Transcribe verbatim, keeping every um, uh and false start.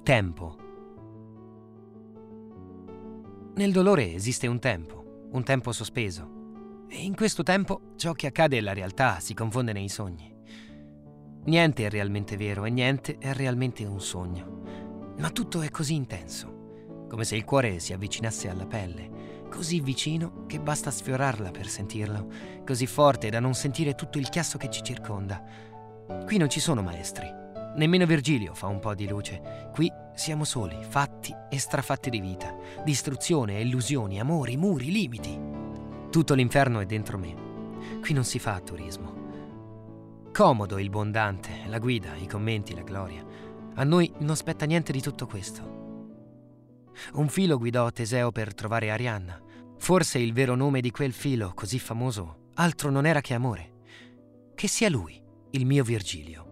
Tempo. Nel dolore esiste un tempo, un tempo sospeso. E in questo tempo ciò che accade e la realtà si confonde nei sogni. Niente è realmente vero e niente è realmente un sogno. Ma tutto è così intenso, come se il cuore si avvicinasse alla pelle, così vicino che basta sfiorarla per sentirlo, così forte da non sentire tutto il chiasso che ci circonda. Qui non ci sono maestri. Nemmeno Virgilio fa un po' di luce. Qui siamo soli, fatti e strafatti di vita, distruzione, illusioni, amori, muri, limiti. Tutto l'inferno è dentro me. Qui non si fa turismo. Comodo il buon Dante, la guida, i commenti, la gloria. A noi non spetta niente di tutto questo. Un filo guidò Teseo per trovare Arianna. Forse il vero nome di quel filo, così famoso, altro non era che amore. Che sia lui, il mio Virgilio.